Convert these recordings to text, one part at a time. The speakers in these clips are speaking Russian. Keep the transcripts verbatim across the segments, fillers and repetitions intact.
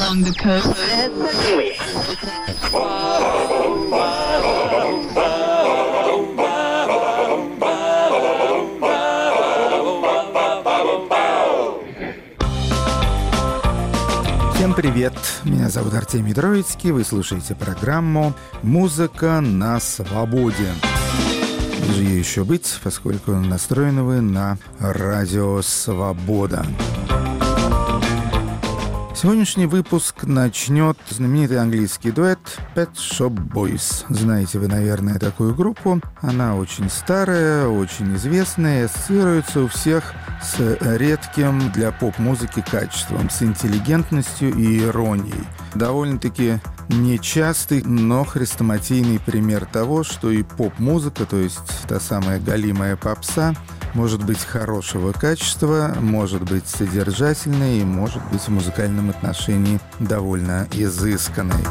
along the coast. Всем привет! Меня зовут Артемий Троицкий. Вы слушаете программу «Музыка на свободе». Где же ей еще быть, поскольку настроены вы на радио «Свобода». Сегодняшний выпуск начнет знаменитый английский дуэт Pet Shop Boys. Знаете вы, наверное, такую группу. Она очень старая, очень известная, ассоциируется у всех с редким для поп-музыки качеством, с интеллигентностью и иронией. Довольно-таки нечастый, но хрестоматийный пример того, что и поп-музыка, то есть та самая галимая попса, может быть хорошего качества, может быть содержательной и может быть в музыкальном отношении довольно изысканной.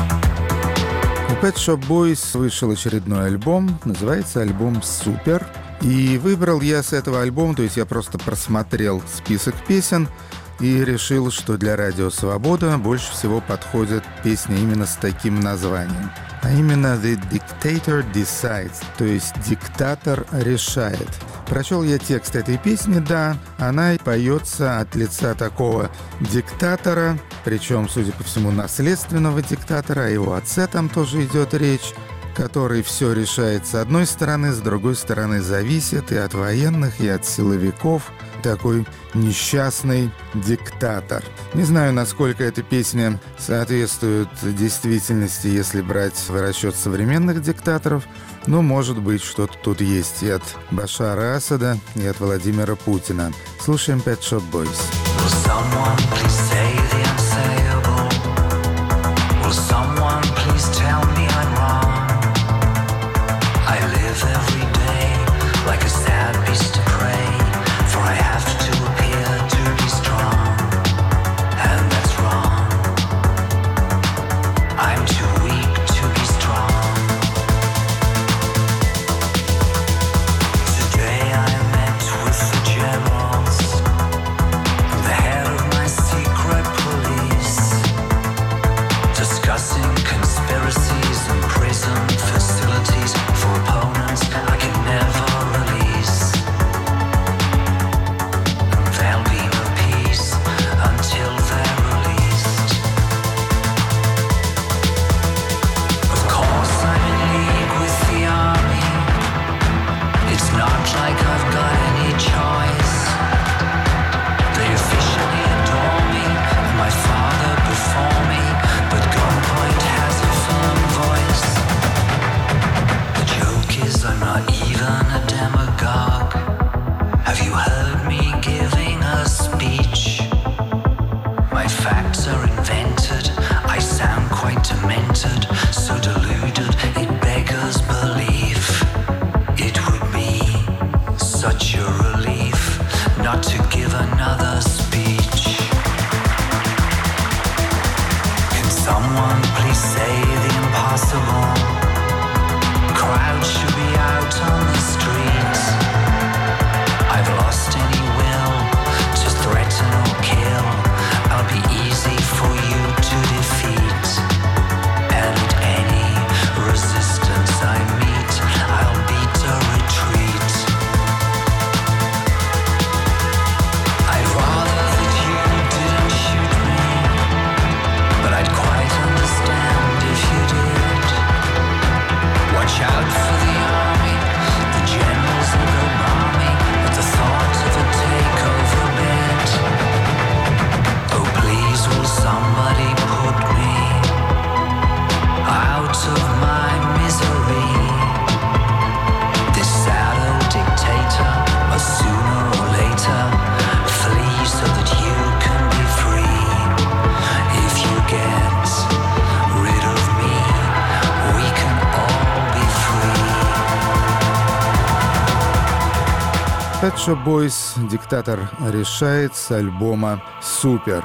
У Pet Shop Boys вышел очередной альбом, называется альбом «Супер». И выбрал я с этого альбома, то есть я просто просмотрел список песен и решил, что для радио «Свобода» больше всего подходит песня именно с таким названием. А именно «The Dictator Decides», то есть «Диктатор решает». Прочел я текст этой песни, да, она поется от лица такого диктатора, причем, судя по всему, наследственного диктатора, о его отце там тоже идет речь, который все решает с одной стороны, с другой стороны зависит и от военных, и от силовиков. Такой несчастный диктатор. Не знаю, насколько эта песня соответствует действительности, если брать в расчет современных диктаторов, но, может быть, что-то тут есть и от Башара Асада, и от Владимира Путина. Слушаем Pet Shop Boys. Pet Shop Boys «Диктатор решает» с альбома «Супер».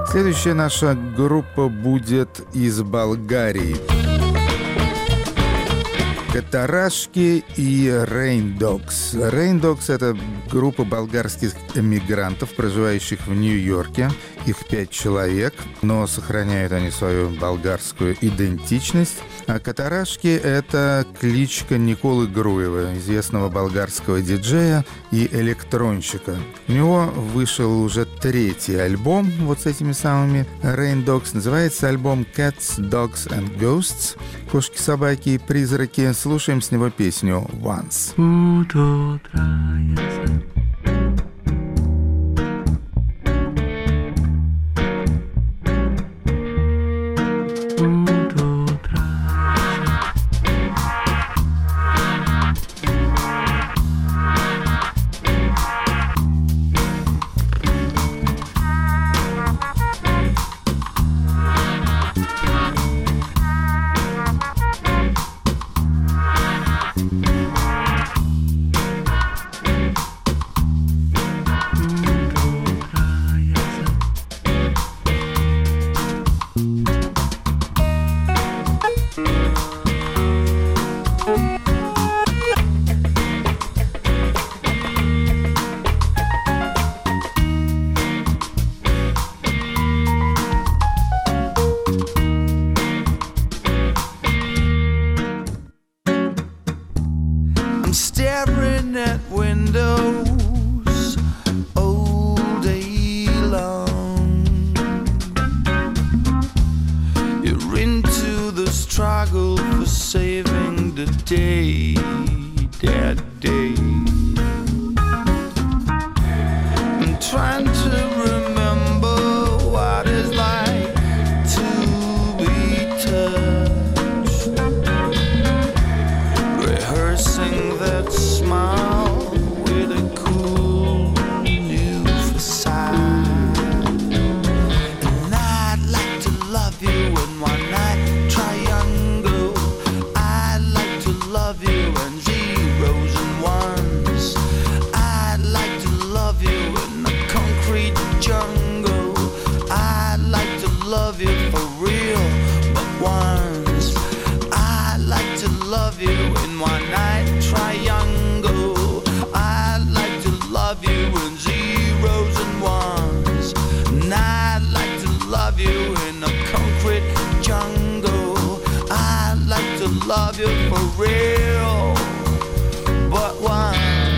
Следующая наша группа будет из Болгарии. Катарашки и Rain Dogs. Rain Dogs — это группа болгарских эмигрантов, проживающих в Нью-Йорке. Их пять человек, но сохраняют они свою болгарскую идентичность. А Катарашки — это кличка Николы Груева, известного болгарского диджея и электронщика. У него вышел уже третий альбом вот с этими самыми Rain Dogs. Называется альбом Cats, Dogs and Ghosts. Кошки, собаки и призраки. Слушаем с него песню Once. Staring at windows all day long. You're into the struggle for saving the day, that day. I'm trying to remember what it's like to be touched, rehearsing that smile with a cool new facade. And I'd like to love you in one night triangle. I'd like to love you in zeros and ones. I'd like to love you in the concrete jungle. I'd like to love you for real, but once. I'd like to love you in one night triangle. I'd like to love you in zeros and ones. And I'd like to love you in a concrete jungle. I'd like to love you for real, but once.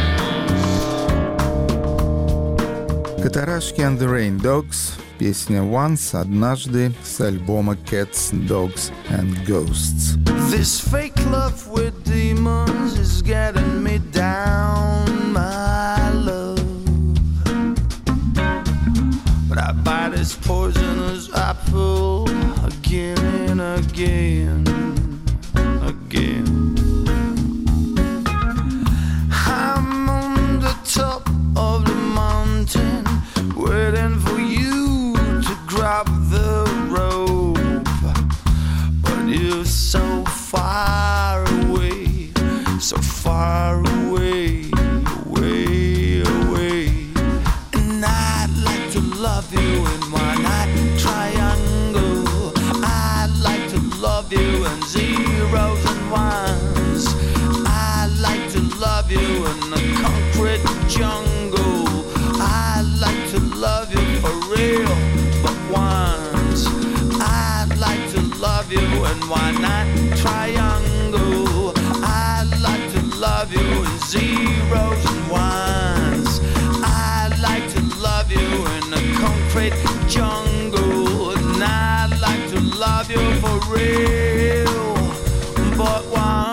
Катарашки and the Rain Dogs. Песня Once, однажды, с альбома Cats, Dogs and Ghosts. This fake love with demons is getting me down, my love. But I bite this poisonous apple again and again, again. I'm on the top of the mountain, waiting for you to grab the rope. But you're so far away, so far away, away, away. And I'd like to love you in one night triangle. I'd like to love you in zeros and ones. I'd like to love you in the concrete jungle. I'd like to love you for real, but once. I'd like to love you in one night triangle. I'd like to love you in zeros and ones. I'd like to love you in a concrete jungle. And I'd like to love you for real, but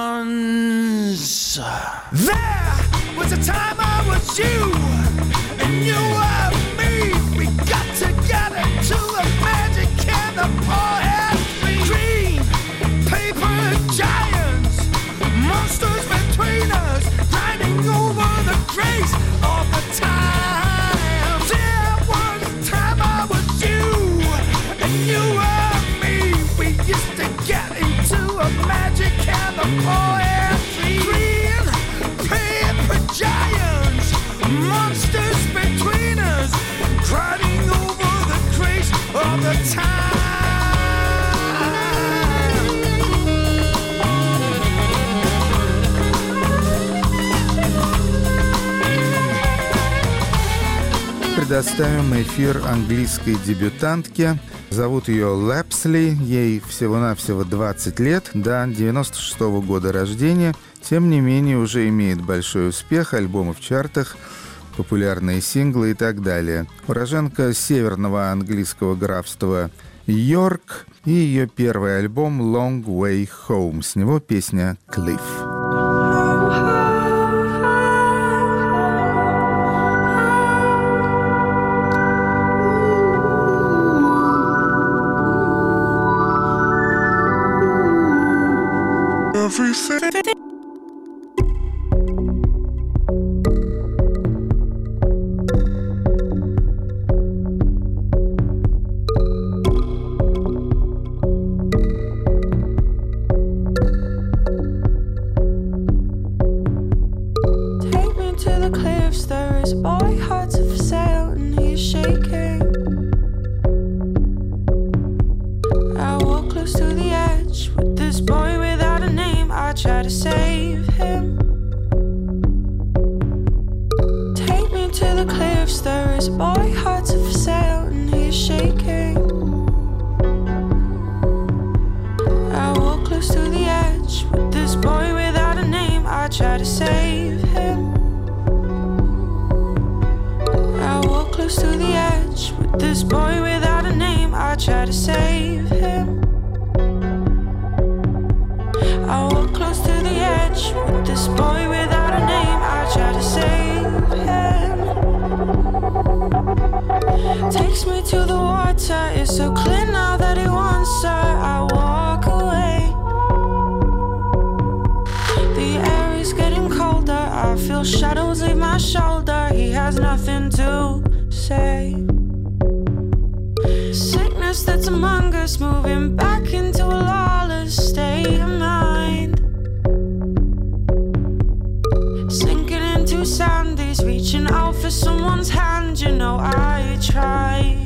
once. There was a time I was you, and you were me. We got together to a magic candle forehead. Green paper giants, monsters between us, grinding over the grace of the time. There was a time I was you, and you were me. We used to get into a magic candle forehead. Green paper giants, monsters between us, grinding over the grace of предоставим эфир английской дебютантке. Зовут ее Лэпсли, ей всего-навсего двадцать лет, да, девяносто шестого года рождения. Тем не менее, уже имеет большой успех, альбомы в чартах, популярные синглы и так далее. Уроженка северного английского графства Йорк, и ее первый альбом «Long Way Home». С него песня «Cliff». Shadows leave my shoulder, he has nothing to say. Sickness that's among us, moving back into a lawless state of mind. Sinking into sandies, reaching out for someone's hand, you know I tried.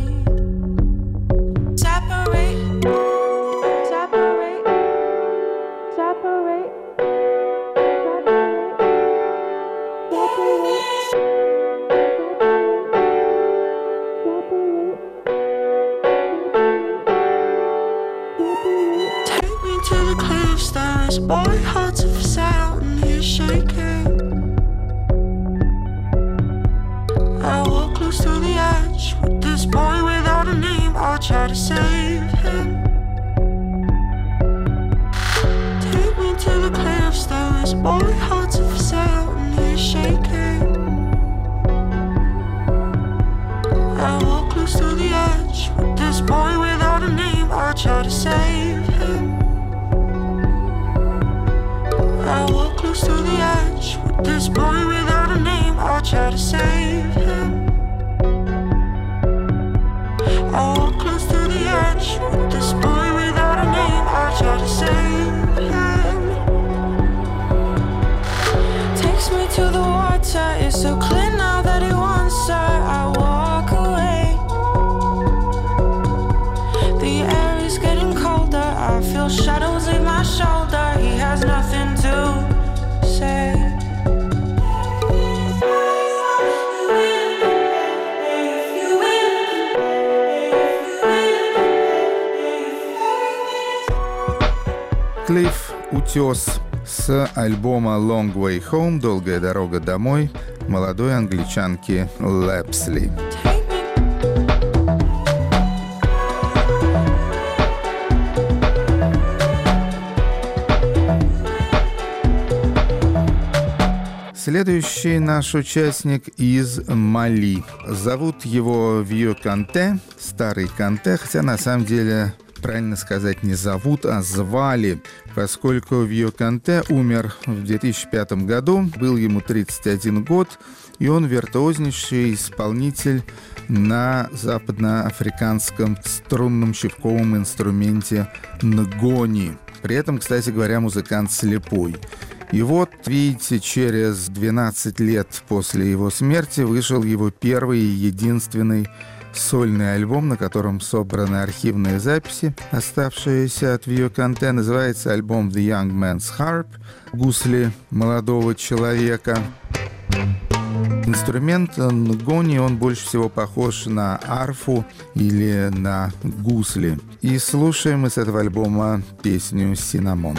Separate, separate, separate. Boy, hearts of sound, and he's shaking. I walk close to the edge with this boy without a name. I'll try to save him. Take me to the cliffs, there is boy, hearts of sound, and he's shaking. I walk close to the edge with this boy without a name. I'll try to save him. I walk close to the edge with this boy without a name. I'll try to save him. I walk close to the edge with this boy without a name. I'll try to save him. Takes me to the water, it's so clear now that he wants her. I walk away. The air is getting colder, I feel shadows leave my shoulder. He has nothing to say. Клифф «Утес» с альбома «Long Way Home» «Долгая дорога домой» молодой англичанки Лэпсли. Следующий наш участник из Мали. Зовут его Вью Канте, старый Канте, хотя на самом деле правильно сказать не зовут, а звали, поскольку Вью Канте умер в две тысячи пятом году, был ему тридцать один год, и он виртуознейший исполнитель на западноафриканском струнном щипковом инструменте нгони. При этом, кстати говоря, музыкант слепой. И вот, видите, через двенадцать лет после его смерти вышел его первый и единственный сольный альбом, на котором собраны архивные записи, оставшиеся от Вью Канте. Называется альбом «The Young Man's Harp» — «Гусли молодого человека». Инструмент нгони, он больше всего похож на арфу или на гусли. И слушаем мы с этого альбома песню «Синнамон».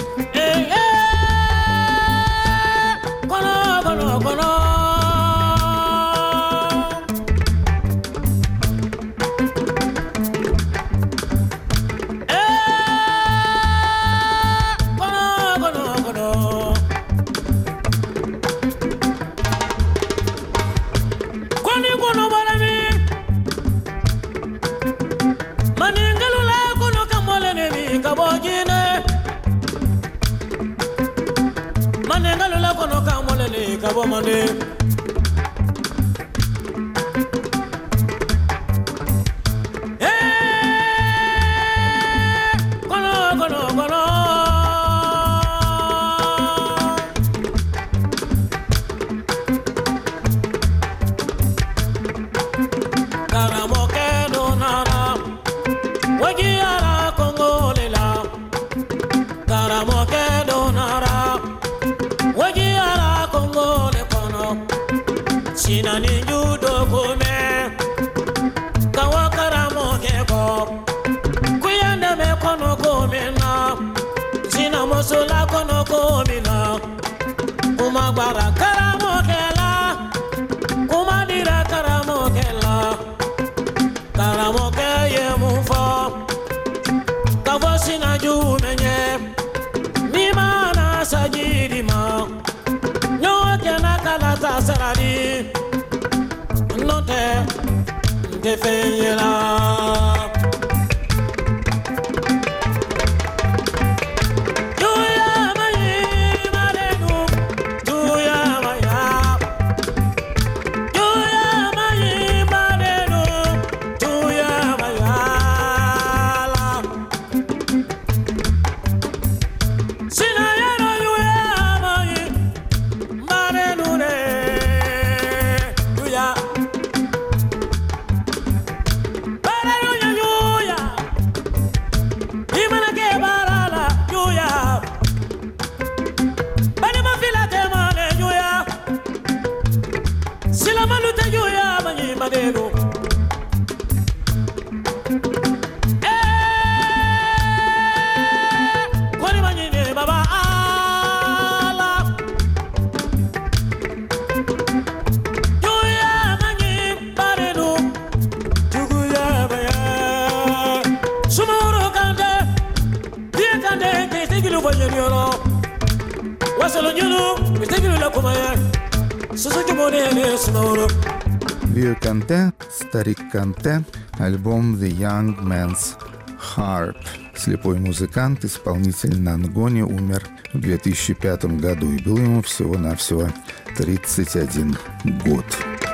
Vieux Канте, Старик Канте, альбом The Young Man's Harp. Слепой музыкант, исполнитель на нгоне, умер в две тысячи пятом году, и было ему всего-навсего тридцать один год.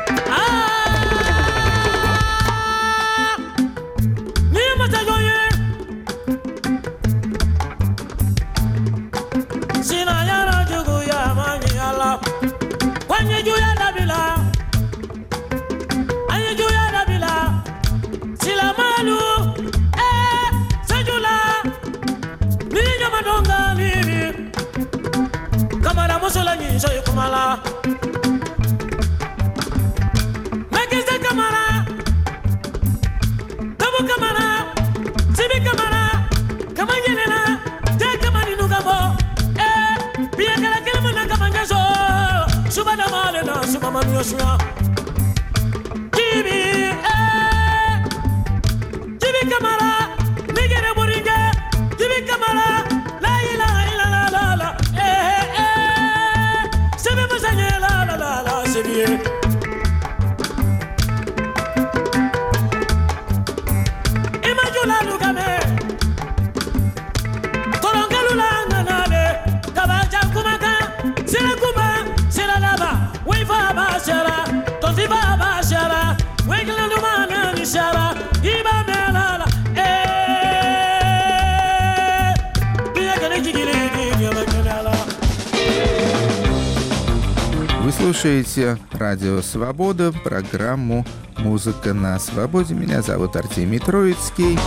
Вы слушаете Радио Свобода, программу «Музыка на свободе». Меня зовут Артемий Троицкий.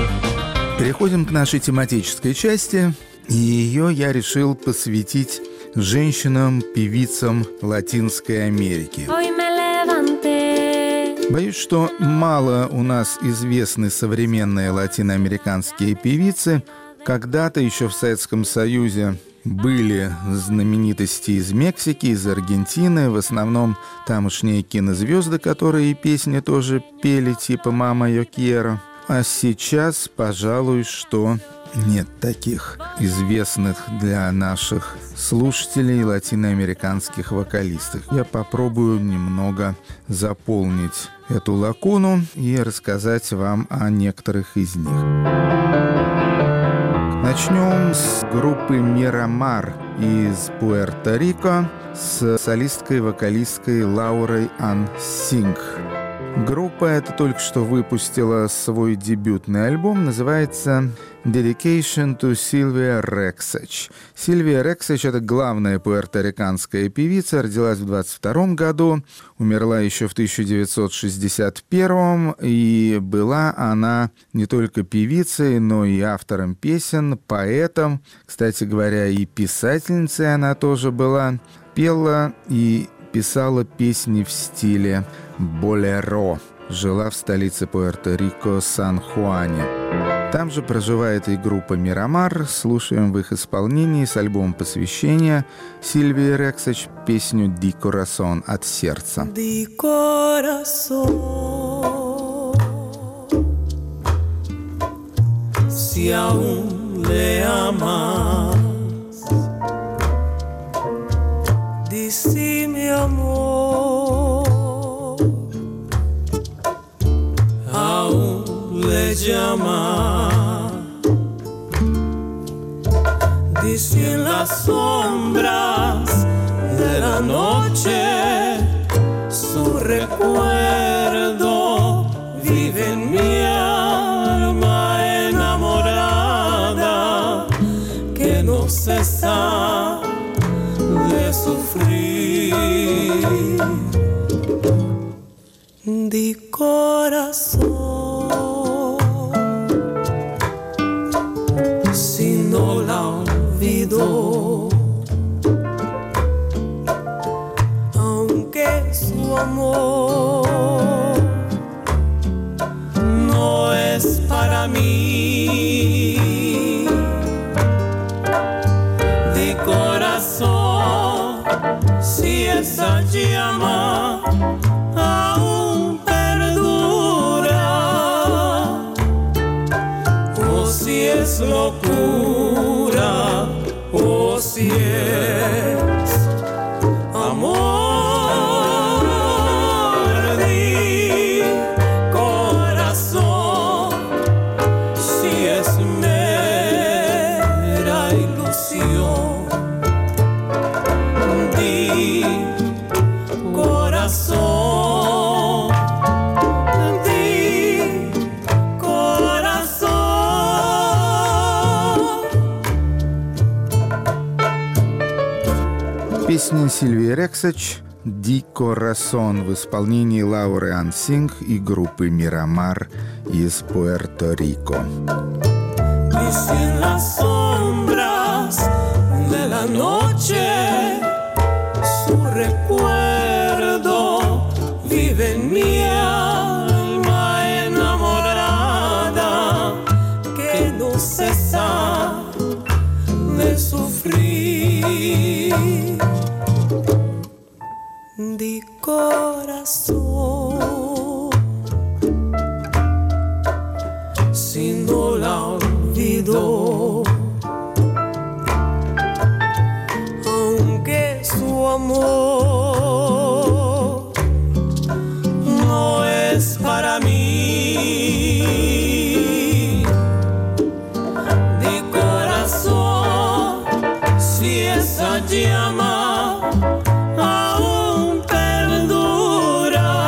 Переходим к нашей тематической части, и ее я решил посвятить женщинам-певицам Латинской Америки. Боюсь, что мало у нас известны современные латиноамериканские певицы. Когда-то еще в Советском Союзе были знаменитости из Мексики, из Аргентины, в основном тамошние кинозвезды, которые песни тоже пели, типа «Мама, yo quiero». А сейчас, пожалуй, что нет таких известных для наших слушателей латиноамериканских вокалистов. Я попробую немного заполнить эту лакуну и рассказать вам о некоторых из них. Начнем с группы «Мирамар» из Пуэрто-Рико с солисткой-вокалисткой Лаурой Ан Синг. Группа эта только что выпустила свой дебютный альбом, называется «Dedication to Sylvia Rexach». Сильвия Рексач — это главная пуэрториканская певица, родилась в двадцать втором году, умерла еще в тысяча девятьсот шестьдесят первом, и была она не только певицей, но и автором песен, поэтом, кстати говоря, и писательницей она тоже была, пела и писала песни в стиле болеро. Жила в столице Пуэрто-Рико Сан-Хуане. Там же проживает и группа «Мирамар». Слушаем в их исполнении с альбома посвящения Сильвии Рексач песню «Ди Корасон» — «От сердца». Ди Корасон, si aún le amas, di sí, mi amor, aún le llama, di si en las sombras de la noche su recuerdo vive en mi alma enamorada que no cesa de sufrir. Di corazón, si no la olvido, aunque su amor no es para mí. Di corazón, si esa llama aún perdura, o si es locura, o si es amor. Di corazón, si es mera ilusión. Di corazón, di corazón. Песня Сильвии Рексач «Ди Корасон» в исполнении Лауры Ан Синг и группы «Мирамар» из Пуэрто-Рико. Y si en las sombras de la noche su recuerdo vive en mi alma enamorada que no cesa de sufrir. Di corazón, si no la olvido, aunque su amor no es para mí. Di corazón, si esa llama aún perdura,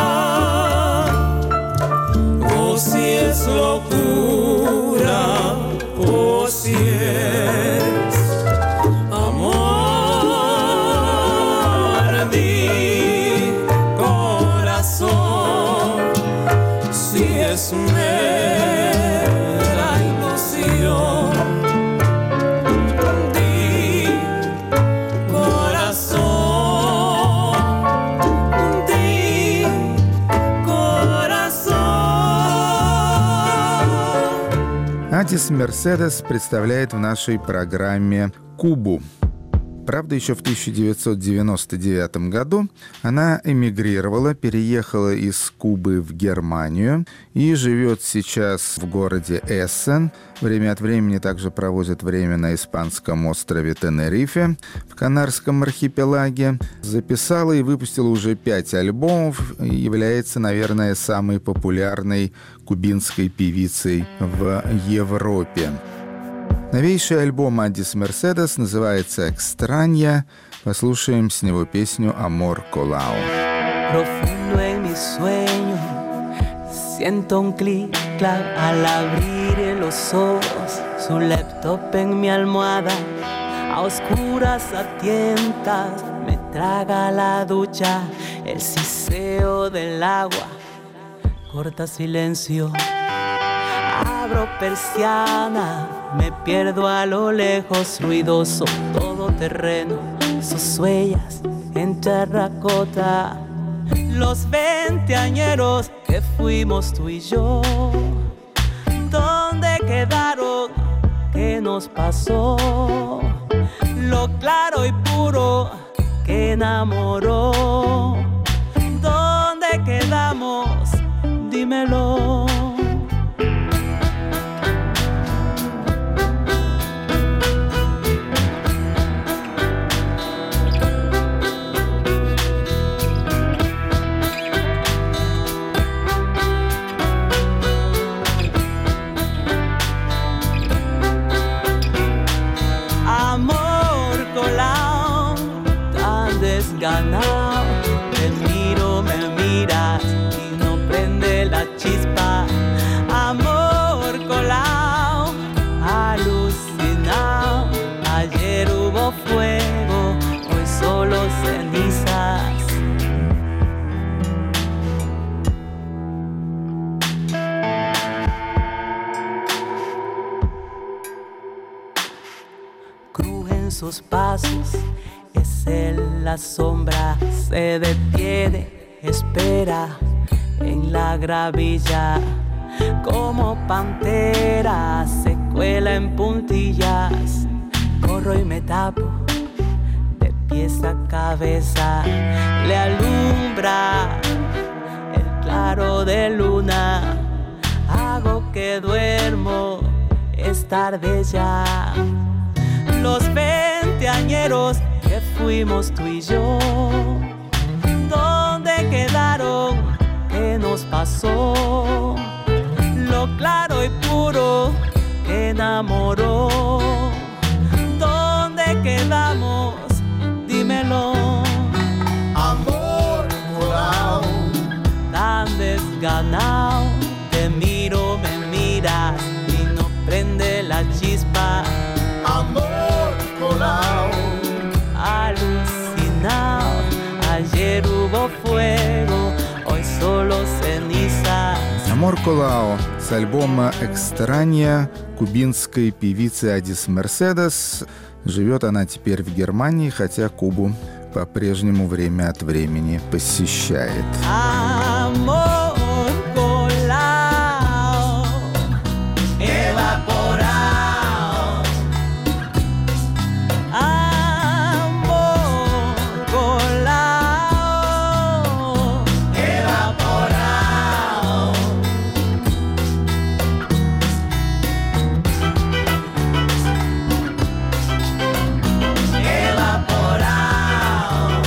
Адис Мерседес представляет в нашей программе Кубу. Правда, еще в тысяча девятьсот девяносто девятом году она эмигрировала, переехала из Кубы в Германию и живет сейчас в городе Эссен. Время от времени также проводит время на испанском острове Тенерифе в Канарском архипелаге. Записала и выпустила уже пять альбомов и является, наверное, самой популярной кубинской певицей в Европе. Новейший альбом Адис Мерседес называется «Extraña». Послушаем с него песню «Amor Colao». Profundo en mi sueño, siento un clic-clac al abrir los ojos, su laptop en mi almohada, a oscuras, a tientas, me traga la ducha, el siseo del agua, corta silencio. Abro persiana, me pierdo a lo lejos, ruidoso, todo terreno, sus huellas en terracota. Los veinteañeros que fuimos tú y yo, ¿dónde quedaron? ¿Qué nos pasó? Lo claro y puro que enamoró. ¿Dónde quedamos? Dímelo. Ganado, te miro, me miras y no prende la chispa. Amor colao, alucinado. Ayer hubo fuego, hoy solo cenizas. Crujen sus pasos. Es él, la sombra se detiene, espera en la gravilla. Como pantera se cuela en puntillas. Corro y me tapo de pies a cabeza. Le alumbra el claro de luna. Hago que duermo, es tarde ya. Los veinteañeros que fuimos tú y yo, ¿dónde quedaron? ¿Qué nos pasó? Lo claro y puro que enamoró. ¿Dónde quedamos? Dímelo. Amor colao, tan desganado, te miro, me miras y no prende la chispa. amor colao, alucinado. Ayer hubo fuego, hoy solo cenizas. Amor Colao с альбома «Extraña» кубинской певицы Адис Мерседес. Живет она теперь в Германии, хотя Кубу по-прежнему время от времени посещает. Amor colao, evaporado. Amor colao, evaporado. Evaporado.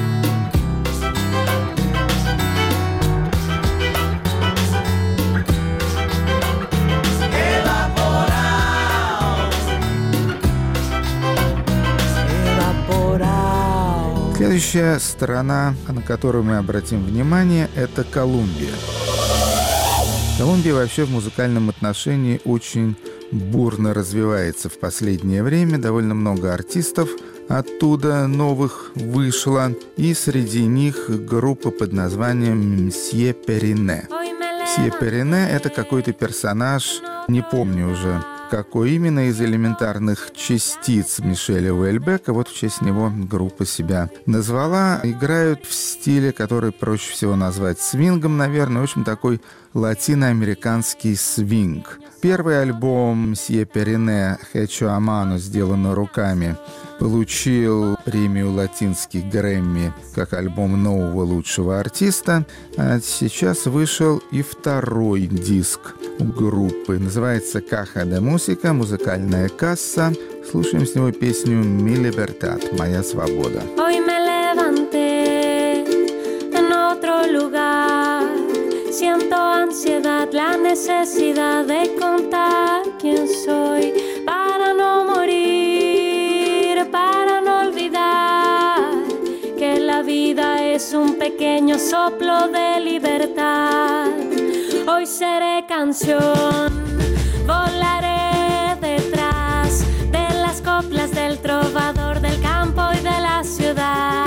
Следующая страна, на которую мы обратим внимание, это Колумбия. Колумбия вообще в музыкальном отношении очень бурно развивается в последнее время. Довольно много артистов оттуда новых вышло. И среди них группа под названием «Мсье Перине». «Мсье Перине» — это какой-то персонаж, не помню уже, какой именно из элементарных частиц Мишеля Уэльбека. Вот в честь него группа себя назвала. Играют в стиле, который проще всего назвать свингом, наверное. В общем, такой латиноамериканский свинг. Первый альбом «Мсье Перине» «Хечо Амано», сделанный руками, получил премию «Латинский Грэмми» как альбом нового лучшего артиста. А сейчас вышел и второй диск у группы. Называется «Caja de Música», «Музыкальная касса». Слушаем с него песню «Mi Libertad», «Моя свобода». Hoy me levanté en otro lugar. Siento ansiedad, la necesidad de contar quién soy para no morir, para no olvidar que la vida es un pequeño soplo de libertad. Hoy seré canción, volaré detrás de las coplas del trovador del campo y de la ciudad.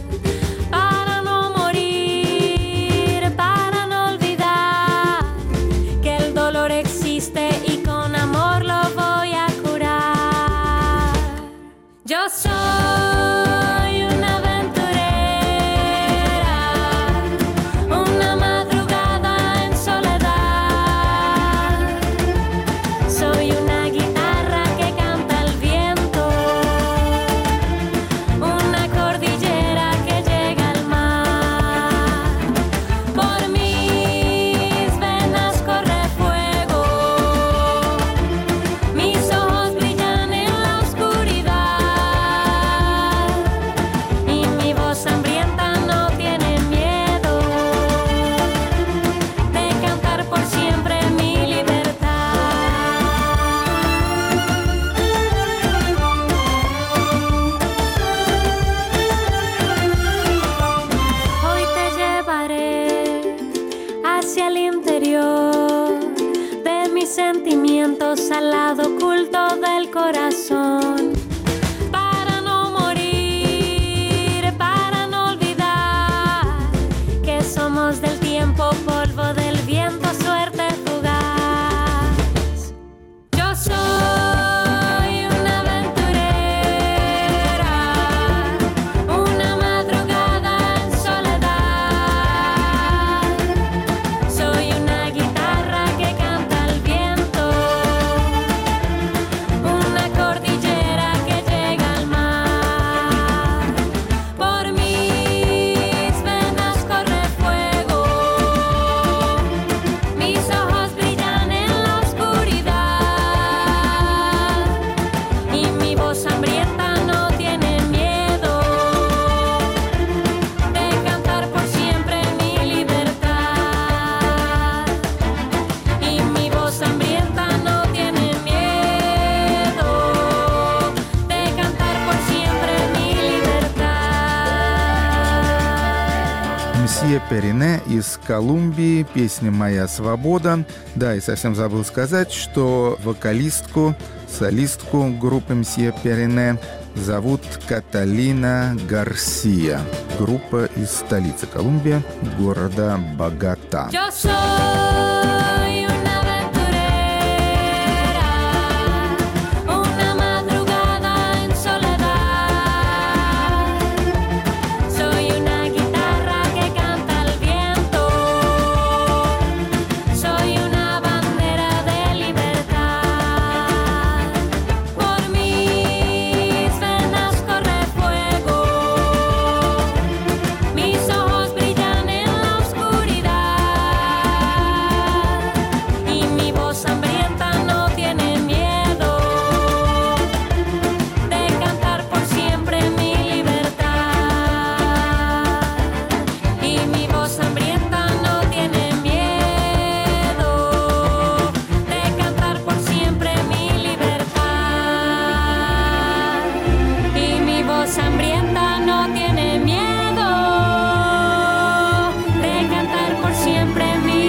Y con amor lo voy a curar. Yo soy una aventurera, una madrugada en soledad. Soy una guitarra que canta al viento, una cordillera que llega al mar. Por mis venas corre fuego, sentimientos al lado oculto del corazón, para no morir, para no olvidar que somos del tiempo, polvo del viento, suerte fugaz. Yo soy una aventurera, una madrugada en soledad. Soy una guitarra que canta al viento, una cordillera que llega al mar. Por mis venas corre fuego, mis ojos brillan en la oscuridad y mi voz hambrienta no tiene miedo de cantar por siempre mi libertad. Y mi voz hambrienta no tiene miedo de cantar por siempre mi libertad. Мсье Перине из Колумбии, песня «Моя свобода». Да, и совсем забыл сказать, что вокалистку, солистку группы Мсье Перине зовут Каталина Гарсия. Группа из столицы Колумбии, города Богота. Yo soy una aventurera, una madrugada en soledad. Soy una guitarra que canta al viento, soy una bandera de libertad. Por mis venas corre fuego, mis ojos brillan en la oscuridad y mi voz hambrienta no tiene miedo de cantar por siempre mi libertad. Y mi voz hambrienta no tiene miedo de cantar por siempre mi libertad. Y mi voz hambrienta no tiene miedo de cantar por siempre mi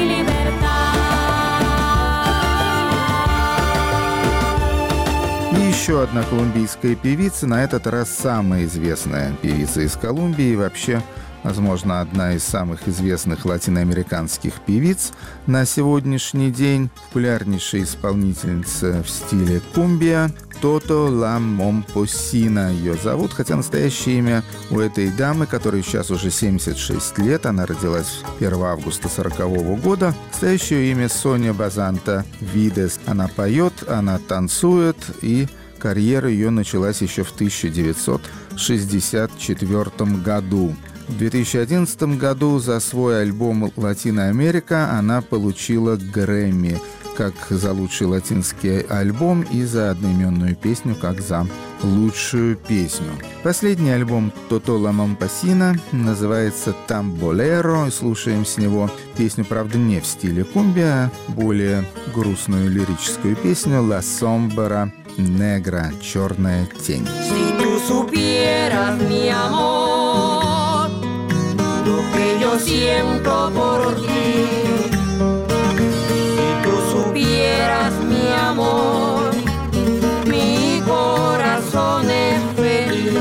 libertad. И еще одна колумбийская певица, на этот раз самая известная певица из Колумбии и вообще возможно, одна из самых известных латиноамериканских певиц на сегодняшний день, популярнейшая исполнительница в стиле кумбия Тото Ла Момпосина ее зовут, хотя настоящее имя у этой дамы, которой сейчас уже семьдесят шесть лет, она родилась первого августа сорокового года, настоящее имя Соня Базанта Видес. Она поет, она танцует, и карьера ее началась еще в тысяча девятьсот шестьдесят четвёртом году. В две тысячи одиннадцатом году за свой альбом «Латино Америка» она получила Грэмми как за лучший латинский альбом и за одноименную песню как за лучшую песню. Последний альбом «Тото Ла Момпосина» называется «Тамболеро», и слушаем с него песню, правда, не в стиле кумбия, а более грустную лирическую песню «Ла Сомбра Негра» — «Черная тень». Si tú supieras, mi amor, lo que yo siento por ti. Si tú supieras, mi amor, mi corazón es feliz.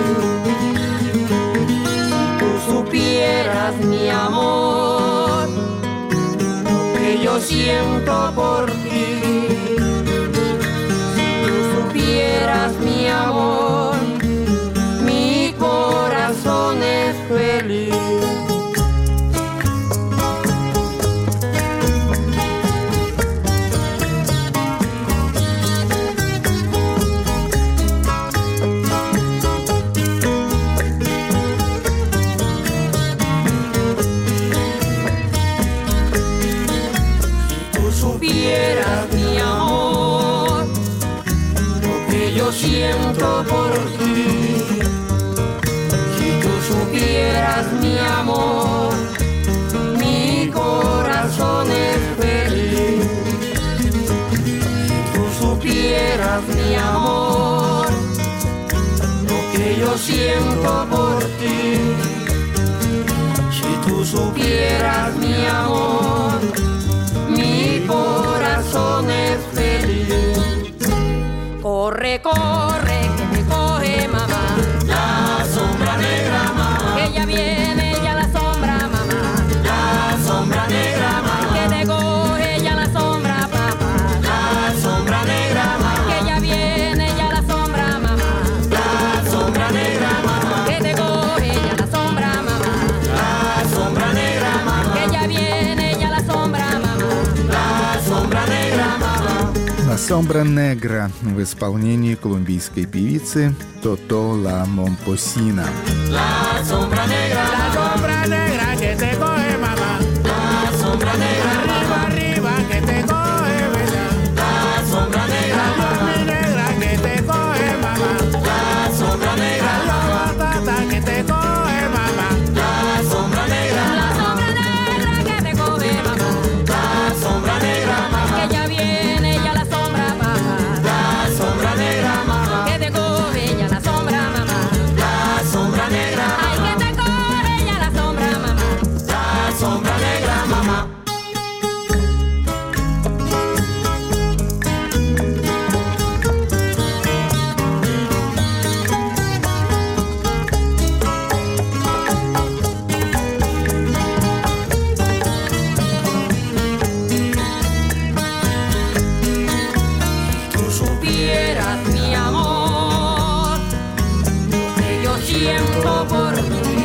Si tú supieras, mi amor, lo que yo siento por ti. Si tú supieras, mi amor, mi corazón es feliz. Mi amor, lo que yo siento por ti. Si tú supieras, mi amor, mi corazón es feliz. Si tú supieras, mi amor, lo que yo siento por ti. Si tú supieras, mi amor, mi corazón es feliz. Corre, corre, que te coge mamá. La sombra negra, mamá. Que ya viene ya la sombra, mamá. La sombra negra, mamá. Que te coge ya la sombra, papá. La sombra negra, mamá. Que ya viene ya la sombra, mamá. La sombra negra, mamá. Que te coge ya la sombra, mamá. La sombra negra, mamá. Que ya viene ya la sombra, mamá. La sombra negra, mamá. «La Sombra Negra» в исполнении колумбийской певицы Тото Ла Момпосина. La sombra negra, la sombra negra que te coge, mamá. La sombra negra, arriba, arriba que te coge, ¿verdad? La sombra negra, la sombra negra que te coge, mamá. La sombra negra, la batata que te coge, mamá. La sombra negra, la sombra negra que te coge, mamá. La sombra negra, mamá. Que ya viene ya la sombra, mamá. La sombra negra, mamá. Que te coge ya la sombra, mamá. La sombra negra, ay, que te coge ya la sombra, mamá. La sombra negra, mamá. Si tú supieras, mi amor, lo que yo siento por ti.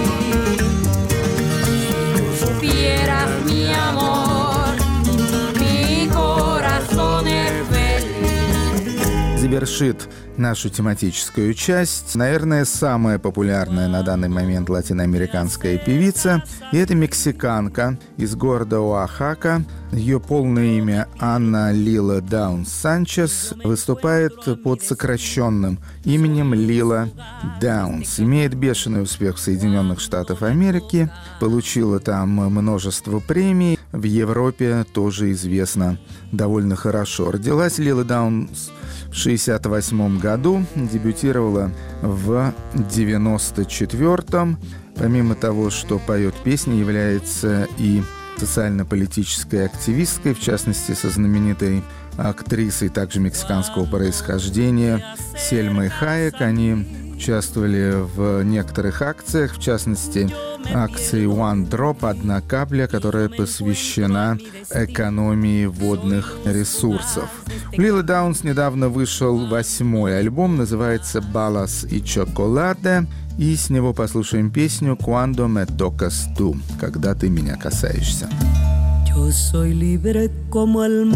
Si tú supieras, mi amor, mi corazón es feliz. Завершит нашу тематическую часть, наверное, самая популярная на данный момент латиноамериканская певица. И это мексиканка из города Оахака. Ее полное имя Анна Лила Даунс Санчес. Выступает под сокращенным именем Лила Даунс. Имеет бешеный успех в Соединенных Штатах Америки. Получила там множество премий. В Европе тоже известна довольно хорошо. Родилась Лила Даунс в шестьдесят восьмом году, дебютировала в девяносто четвёртом. Помимо того, что поет песни, является и социально-политической активисткой, в частности, со знаменитой актрисой также мексиканского происхождения Сельмой Хайек. Они участвовали в некоторых акциях, в частности, акции One Drop, одна капля, которая посвящена экономии водных ресурсов. У Лилы Даунс недавно вышел восьмой альбом, называется «Balas y Chocolate», и с него послушаем песню «Cuando me tocas tú», «Когда ты меня касаешься». Yo soy libre como el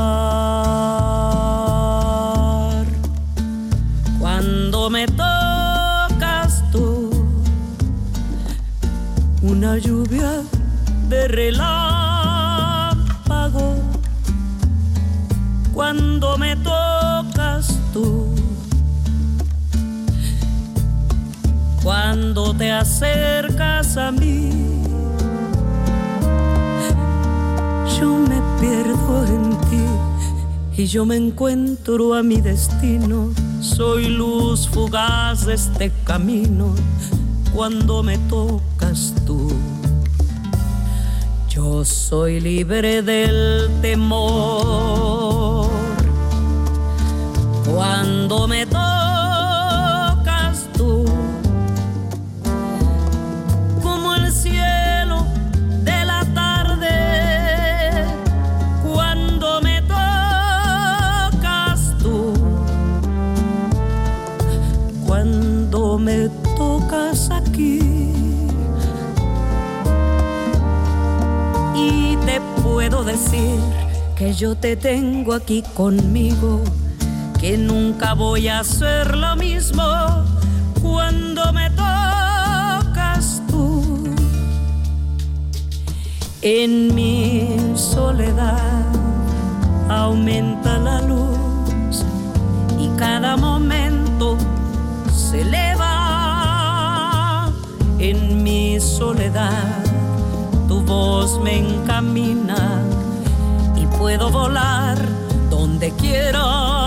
mar cuando me tocas tú, una lluvia de relámpago cuando me tocas tú, cuando te acercas a mí. Yo me pierdo en ti y yo me encuentro a mi destino. Soy luz fugaz de este camino cuando me tocas tú. Yo soy libre del temor cuando me tocas tú, como el cielo de la tarde cuando me tocas tú, cuando me tocas aquí. Y te puedo decir que yo te tengo aquí conmigo, que nunca voy a hacer lo mismo cuando me tocas tú. En mi soledad aumenta la luz y cada momento se eleva. En mi soledad tu voz me encamina y puedo volar donde quiera.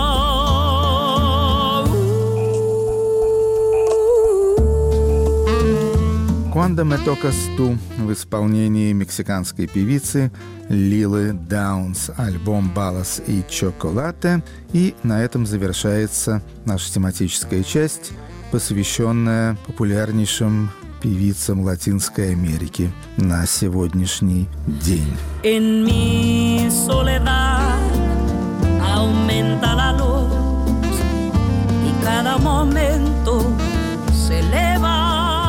«Cuando me tocas tú» в исполнении мексиканской певицы Лилы Даунс, альбом «Balas y Chocolate». И на этом завершается наша тематическая часть, посвященная популярнейшим певицам Латинской Америки на сегодняшний день. En mi soledad aumenta la luz y cada momento se eleva.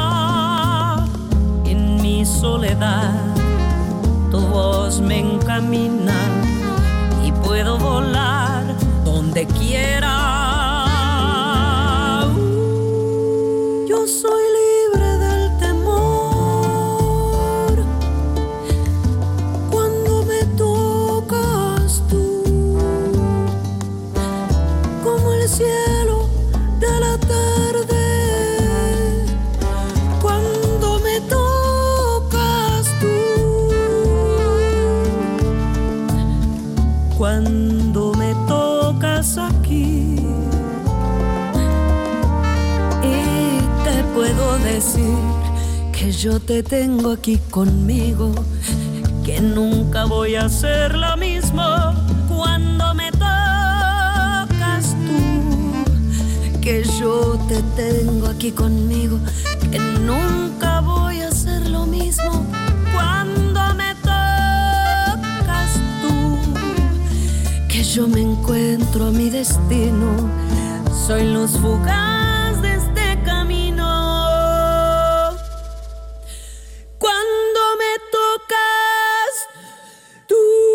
En mi soledad tu voz me encamina y puedo volar donde quiera. Yo soy libre del temor cuando me tocas tú, como el cielo de la tarde cuando me tocas tú, cuando me tocas aquí. Y te puedo decir que yo te tengo aquí conmigo, que nunca voy a hacer lo mismo cuando me tocas tú, que yo te tengo aquí conmigo, que nunca voy a hacer lo mismo cuando me tocas tú, que yo me encuentro a mi destino, soy luz fugaz de este camino cuando me tocas tú.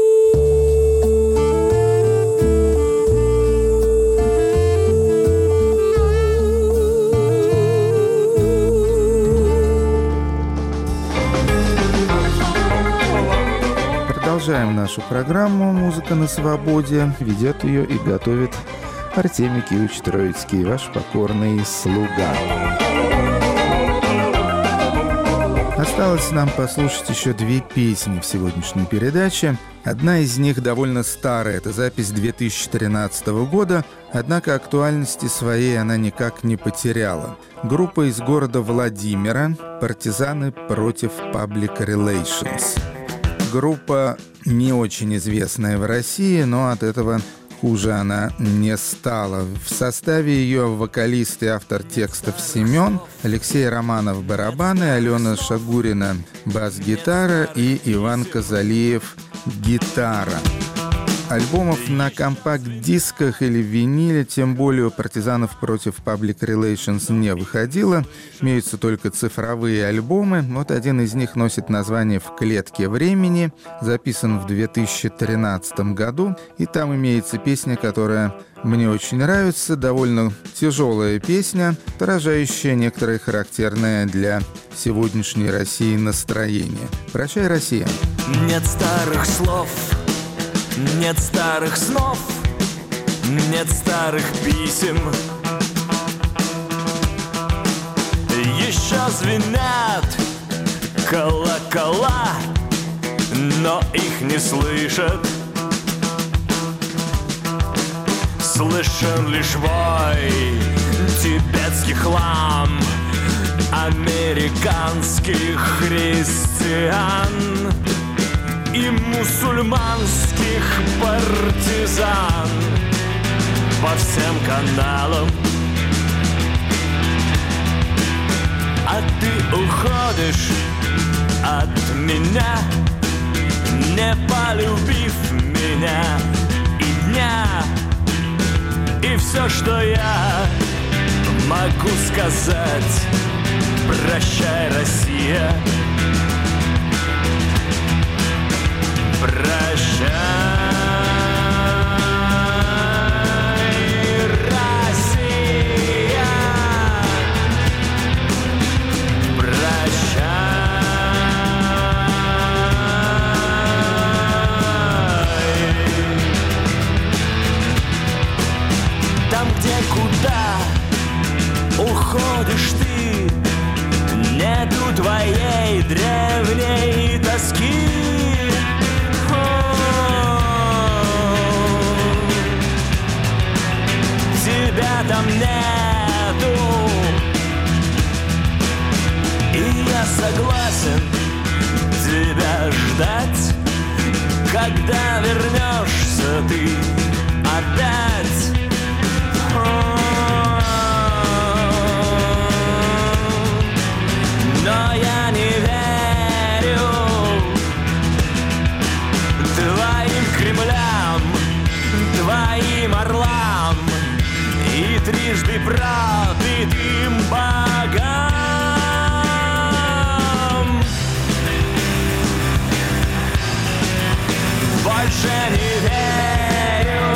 Продолжаем нашу программу «Музыка на свободе». Ведет ее и готовит Артемий Киевич Троицкий, ваш покорный слуга. Осталось нам послушать еще две песни в сегодняшней передаче. Одна из них довольно старая, это запись две тысячи тринадцатого года, однако актуальности своей она никак не потеряла. Группа из города Владимира «Партизаны против Public Relations». Группа не очень известная в России, но от этого хуже она не стала. В составе ее вокалист и автор текстов Семен, Алексей Романов барабаны, Алена Шагурина бас-гитара и Иван Казалиев гитара. Альбомов на компакт-дисках или виниле, тем более у «Партизанов против Public Relations» не выходило. Имеются только цифровые альбомы. Вот один из них носит название «В клетке времени», записан в две тысячи тринадцатом году. И там имеется песня, которая мне очень нравится, довольно тяжелая песня, отражающая некоторые характерные для сегодняшней России настроения. «Прощай, Россия». Нет старых слов, нет старых снов, нет старых писем. Еще звенят колокола, но их не слышат. Слышен лишь вой тибетских лам, американских христиан и мусульманских партизан по всем каналам. А ты уходишь от меня, не полюбив меня и дня. И все, что я могу сказать: прощай, Россия. Прощай, Россия. Прощай. Там, где куда уходишь ты, нету твоей древней тоски. Тебя там нету, и я согласен тебя ждать, когда вернешься ты опять. Но я не верю твоим Кремлям, твоим орлам и трижды пробитым богам. Больше не верю,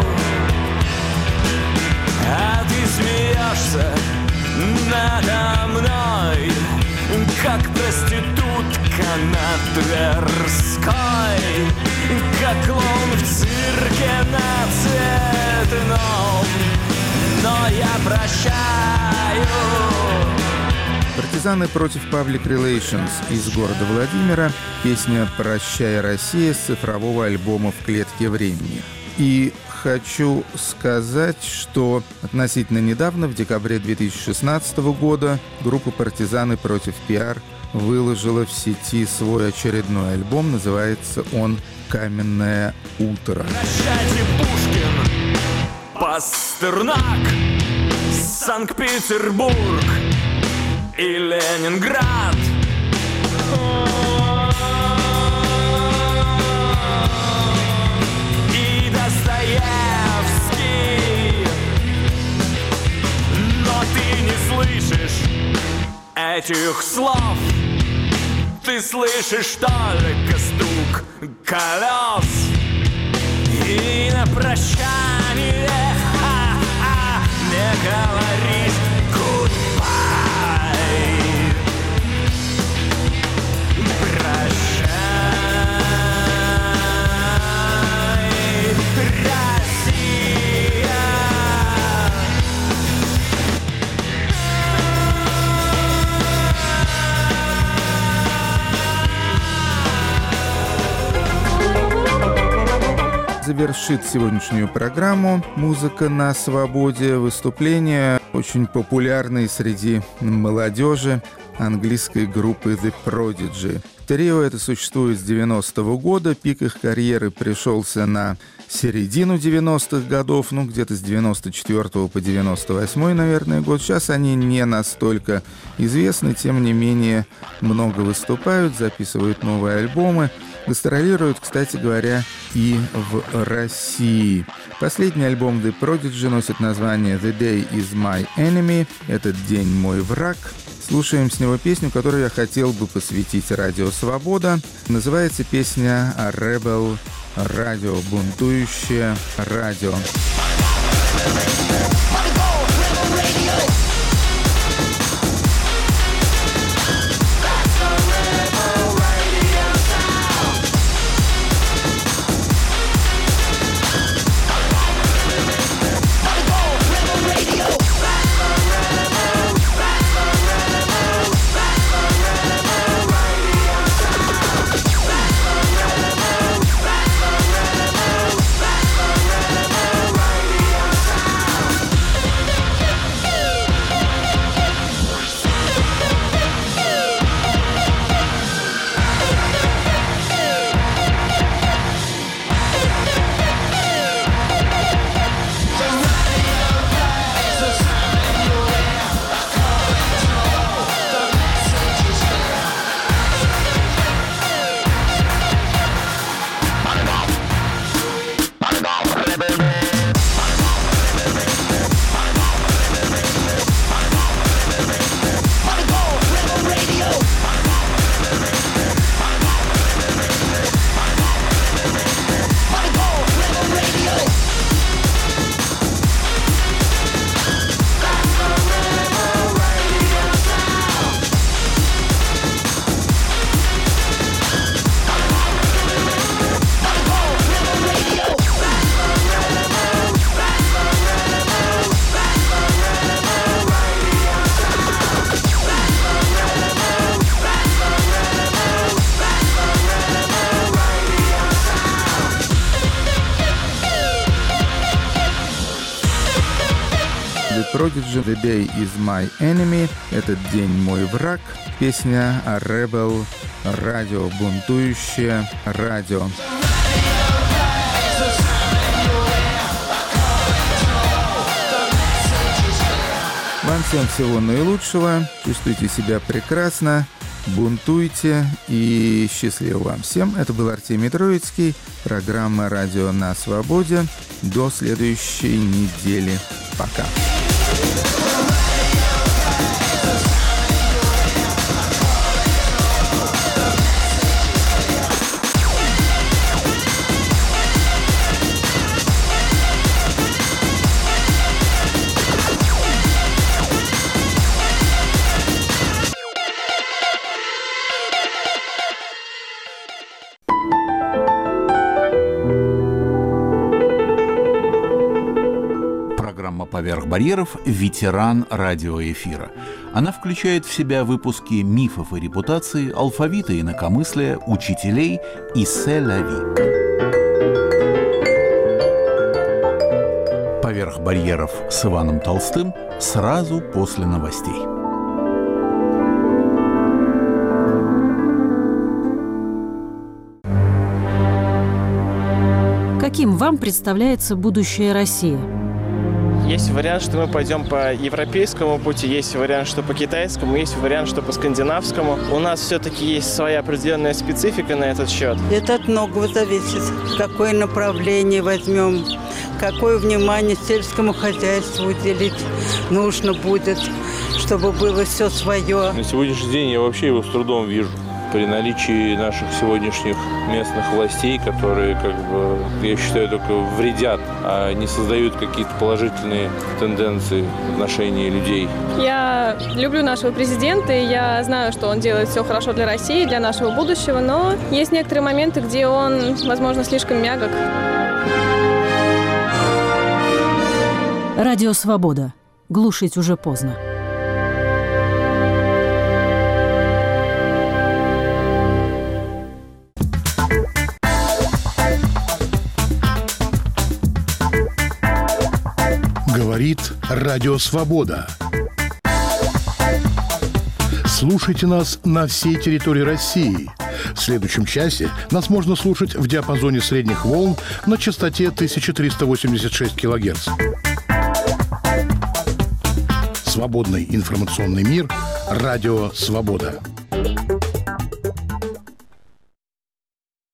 а ты смеешься надо мной, как проститутка на Тверской, как клоун в цирке на Цветном. Но я прощаю. «Партизаны против Public Relations» из города Владимира. Песня «Прощай, Россия» с цифрового альбома «В клетке времени». И хочу сказать, что относительно недавно, в декабре две тысячи шестнадцатого года, группа «Партизаны против пиар» выложила в сети свой очередной альбом. Называется он «Каменное утро». Прощайте, Пушкин, Пастернак, Санкт-Петербург и Ленинград. И Достоевский. Но ты не слышишь этих слов, ты слышишь только стук колес. И на прощание ха-ха, не говоришь goodbye. Прощай, Россия. Завершит сегодняшнюю программу «Музыка на свободе» выступление очень популярной среди молодежи английской группы The Prodigy. Трио это существует с девяностого года, пик их карьеры пришелся на середину девяностых годов, ну, где-то с девяносто четвёртого по девяносто восьмой, наверное, год. Сейчас они не настолько известны, тем не менее много выступают, записывают новые альбомы, гастролируют, кстати говоря, и в России. Последний альбом The Prodigy носит название «The Day is My Enemy», «Этот день мой враг». Слушаем с него песню, которую я хотел бы посвятить Радио Свобода. Называется песня «Rebel Radio», бунтующее радио. Prodigy, «The Day is My Enemy», «Этот день мой враг», песня «Rebel Radio», бунтующее радио. Вам всем всего наилучшего, чувствуйте себя прекрасно, бунтуйте и счастливо вам всем. Это был Артемий Троицкий, программа «Радио на свободе». До следующей недели. Пока. «Поверх барьеров» – ветеран радиоэфира. Она включает в себя выпуски мифов и репутаций, алфавита инакомыслия, учителей и «Се-ла-ви». «Поверх барьеров» с Иваном Толстым сразу после новостей. Каким вам представляется будущее России? Есть вариант, что мы пойдем по европейскому пути, есть вариант, что по китайскому, есть вариант, что по скандинавскому. У нас все-таки есть своя определенная специфика на этот счет. Это от многого зависит. Какое направление возьмем, какое внимание сельскому хозяйству уделить нужно будет, чтобы было все свое. На сегодняшний день я вообще его с трудом вижу. При наличии наших сегодняшних местных властей, которые, как бы, я считаю, только вредят, а не создают какие-то положительные тенденции в отношении людей. Я люблю нашего президента, и я знаю, что он делает все хорошо для России, для нашего будущего, но есть некоторые моменты, где он, возможно, слишком мягок. Радио «Свобода». Глушить уже поздно. Говорит Радио Свобода. Слушайте нас на всей территории России. В следующем часе нас можно слушать в диапазоне средних волн на частоте тысяча триста восемьдесят шесть килогерц. Свободный информационный мир. Радио «Свобода».